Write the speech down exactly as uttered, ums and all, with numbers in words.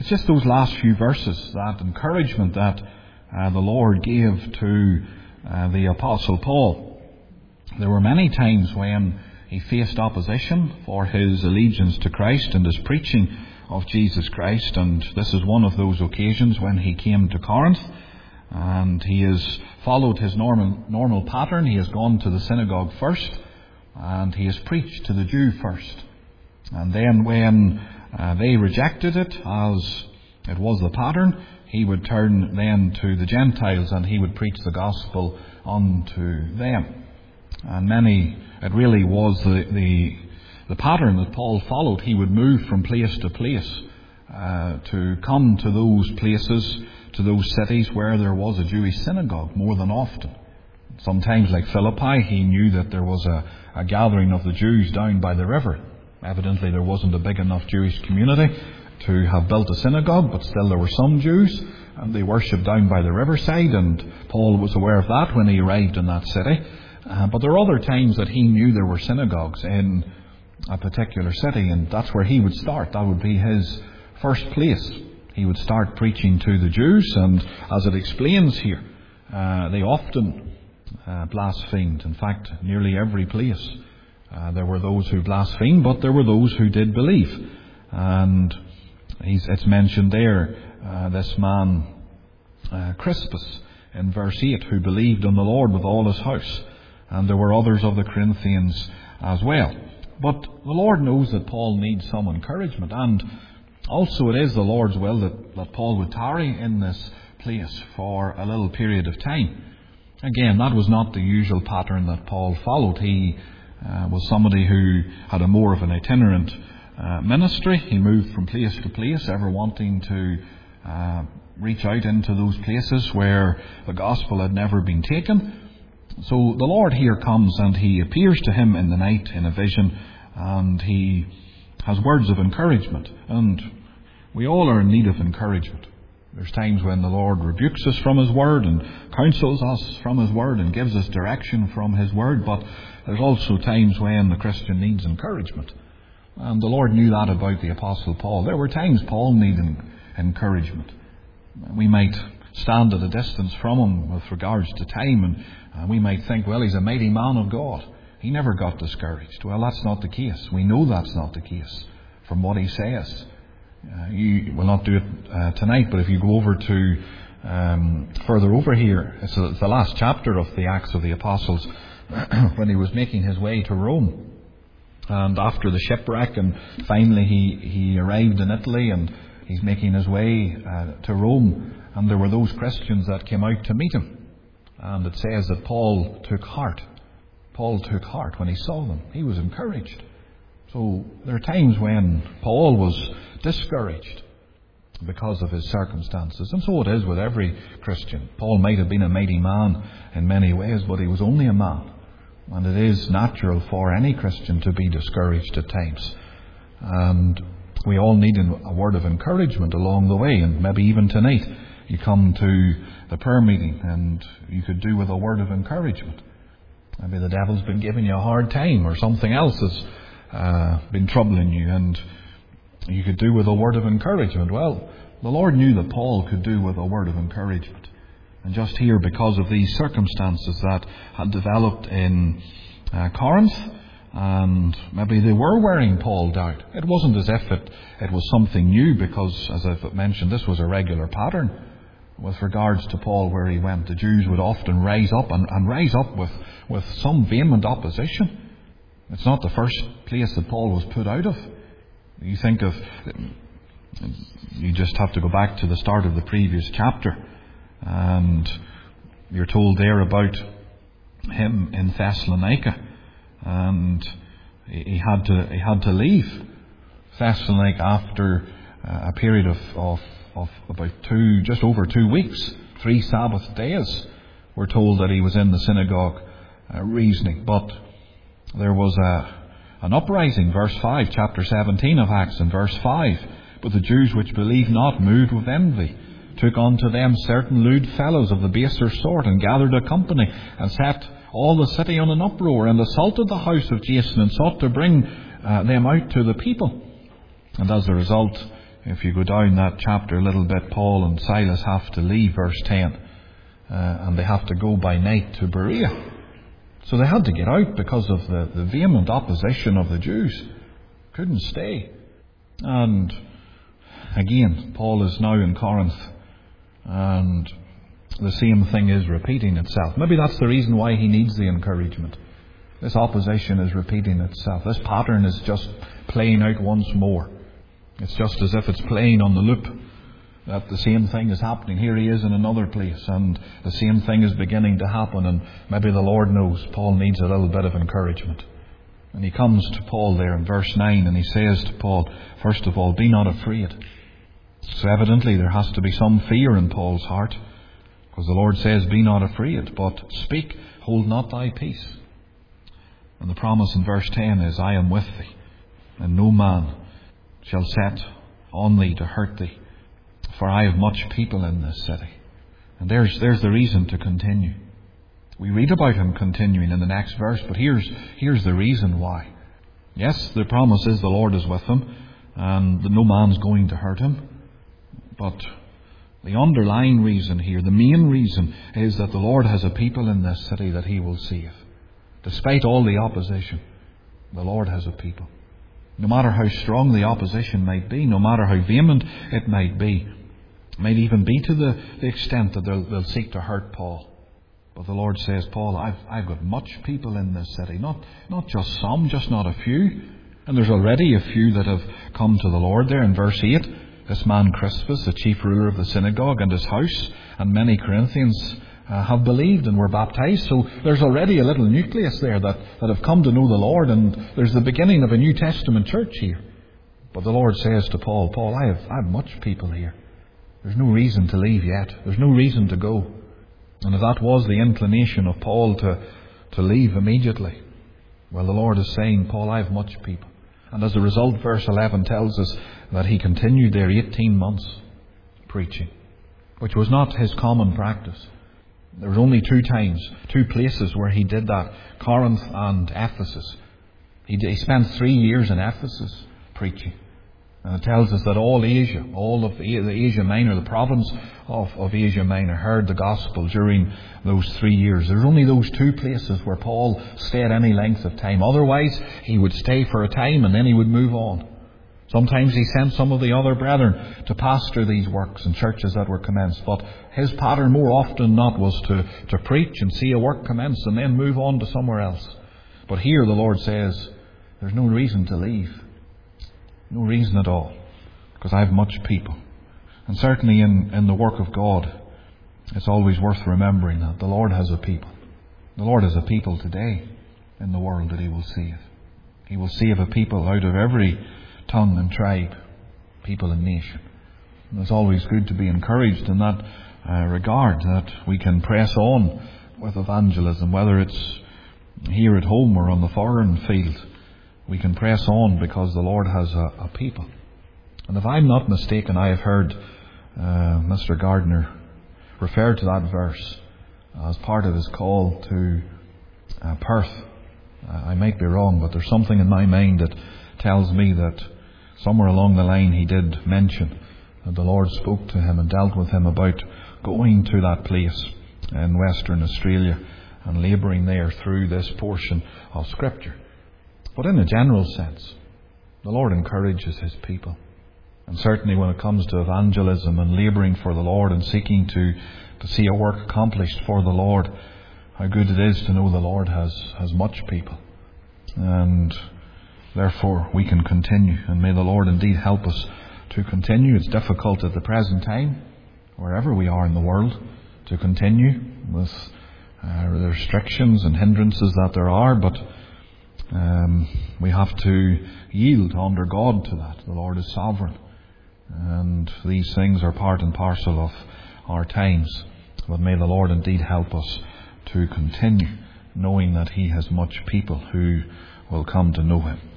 it's just those last few verses, that encouragement that uh, the Lord gave to uh, the Apostle Paul. There were many times when he faced opposition for his allegiance to Christ and his preaching of Jesus Christ, and this is one of those occasions when he came to Corinth, and he has followed his normal normal pattern. He has gone to the synagogue first, and he has preached to the Jew first. And then when uh, they rejected it, as it was the pattern, he would turn then to the Gentiles and he would preach the gospel unto them. And many, it really was the, the, the pattern that Paul followed. He would move from place to place uh, to come to those places, to those cities where there was a Jewish synagogue more than often. Sometimes, like Philippi, he knew that there was a, a gathering of the Jews down by the river. Evidently there wasn't a big enough Jewish community to have built a synagogue, but still there were some Jews, and they worshipped down by the riverside, and Paul was aware of that when he arrived in that city. Uh, but there are other times that he knew there were synagogues in a particular city, and that's where he would start. That would be his first place. He would start preaching to the Jews, and as it explains here, uh, they often uh, blasphemed. In fact, nearly every place uh, there were those who blasphemed, but there were those who did believe. And he's, it's mentioned there, uh, this man uh, Crispus in verse eight, who believed in the Lord with all his house. And there were others of the Corinthians as well. But the Lord knows that Paul needs some encouragement, and also it is the Lord's will that, that Paul would tarry in this place for a little period of time. Again, that was not the usual pattern that Paul followed. He uh, was somebody who had a more of an itinerant uh, ministry. He moved from place to place, ever wanting to uh, reach out into those places where the gospel had never been taken. So the Lord here comes and he appears to him in the night in a vision, and he has words of encouragement. And we all are in need of encouragement. There's times when the Lord rebukes us from his word and counsels us from his word and gives us direction from his word, but there's also times when the Christian needs encouragement. And the Lord knew that about the Apostle Paul. There were times Paul needed encouragement. We might stand at a distance from him with regards to time, and uh, we might think, well, he's a mighty man of God. He never got discouraged. Well, that's not the case. We know that's not the case from what he says. Uh, you will not do it uh, tonight, but if you go over to um, further over here, it's, a, it's the last chapter of the Acts of the Apostles, when he was making his way to Rome. And after the shipwreck, and finally he, he arrived in Italy, and he's making his way uh, to Rome. And there were those Christians that came out to meet him. And it says that Paul took heart. Paul took heart when he saw them. He was encouraged. So there are times when Paul was discouraged because of his circumstances. And so it is with every Christian. Paul might have been a mighty man in many ways, but he was only a man. And it is natural for any Christian to be discouraged at times. And we all need a word of encouragement along the way. And maybe even tonight you come to the prayer meeting and you could do with a word of encouragement. Maybe the devil's been giving you a hard time, or something else has uh, been troubling you, and you could do with a word of encouragement. Well, the Lord knew that Paul could do with a word of encouragement. And just here, because of these circumstances that had developed in uh, Corinth, and maybe they were wearing Paul down. It wasn't as if it, it was something new, because, as I've mentioned, this was a regular pattern with regards to Paul where he went. The Jews would often rise up and, and rise up with, with some vehement opposition. It's not the first place that Paul was put out of. You think of, you just have to go back to the start of the previous chapter, and you're told there about him in Thessalonica, and he had to he had to leave Thessalonica after a period of, of, of about two, just over two weeks, three Sabbath days. We're told that he was in the synagogue uh, reasoning, but there was a an uprising. Verse five, chapter seventeen of Acts, and verse five. But the Jews which believed not, moved with envy, took unto them certain lewd fellows of the baser sort, and gathered a company, and set all the city on an uproar, and assaulted the house of Jason, and sought to bring uh, them out to the people. And as a result, If you go down that chapter a little bit, Paul and Silas have to leave, verse ten, uh, and they have to go by night to Berea. So they had to get out because of the, the vehement opposition of the Jews. Couldn't stay. And again, Paul is now in Corinth, and the same thing is repeating itself. Maybe that's the reason why he needs the encouragement. This opposition is repeating itself. This pattern is just playing out once more. It's just as if it's playing on the loop, that the same thing is happening. Here he is in another place, and the same thing is beginning to happen, and maybe the Lord knows Paul needs a little bit of encouragement. And he comes to Paul there in verse nine, and he says to Paul, first of all, be not afraid. So evidently there has to be some fear in Paul's heart, because the Lord says, be not afraid, but speak, hold not thy peace. And the promise in verse ten is, I am with thee, and no man shall set on thee to hurt thee, for I have much people in this city. And there's there's the reason to continue. We read about him continuing in the next verse, but here's here's the reason why. Yes, the promise is the Lord is with him, and that no man's going to hurt him. But the underlying reason here, the main reason, is that the Lord has a people in this city that he will save. Despite all the opposition, the Lord has a people. No matter how strong the opposition might be, no matter how vehement it might be, it might even be to the, the extent that they'll, they'll seek to hurt Paul. But the Lord says, Paul, I've, I've got much people in this city. Not, not just some, just not a few. And there's already a few that have come to the Lord there in verse eight. This man Crispus, the chief ruler of the synagogue, and his house, and many Corinthians uh, have believed and were baptized. So there's already a little nucleus there that, that have come to know the Lord, and there's the beginning of a New Testament church here. But the Lord says to Paul, Paul, I have, I have much people here. There's no reason to leave yet. There's no reason to go. And if that was the inclination of Paul to, to leave immediately, well, the Lord is saying, Paul, I have much people. And as a result, verse eleven tells us that he continued there eighteen months preaching, which was not his common practice. There was only two times, two places where he did that, Corinth and Ephesus. He, he spent three years in Ephesus preaching. And it tells us that all Asia, all of the Asia Minor, the province of, of Asia Minor, heard the gospel during those three years. There's only those two places where Paul stayed any length of time. Otherwise, he would stay for a time and then he would move on. Sometimes he sent some of the other brethren to pastor these works and churches that were commenced. But his pattern more often than not was to, to preach and see a work commence and then move on to somewhere else. But here the Lord says, there's no reason to leave. No reason at all. Because I have much people. And certainly in, in the work of God, it's always worth remembering that the Lord has a people. The Lord has a people today in the world that he will save. He will save a people out of every tongue and tribe, people and nation. And it's always good to be encouraged in that uh, regard, that we can press on with evangelism, whether it's here at home or on the foreign field. We can press on because the Lord has a, a people. And if I'm not mistaken, I have heard uh, Mister Gardner refer to that verse as part of his call to uh, Perth. Uh, I might be wrong, but there's something in my mind that tells me that somewhere along the line he did mention that the Lord spoke to him and dealt with him about going to that place in Western Australia and labouring there through this portion of Scripture. But in a general sense, the Lord encourages his people. And certainly when it comes to evangelism and labouring for the Lord and seeking to, to see a work accomplished for the Lord, how good it is to know the Lord has, has much people. And therefore we can continue. And may the Lord indeed help us to continue. It's difficult at the present time, wherever we are in the world, to continue with uh, the restrictions and hindrances that there are, but Um, we have to yield under God to that. The Lord is sovereign. And these things are part and parcel of our times. But may the Lord indeed help us to continue, knowing that he has much people who will come to know him.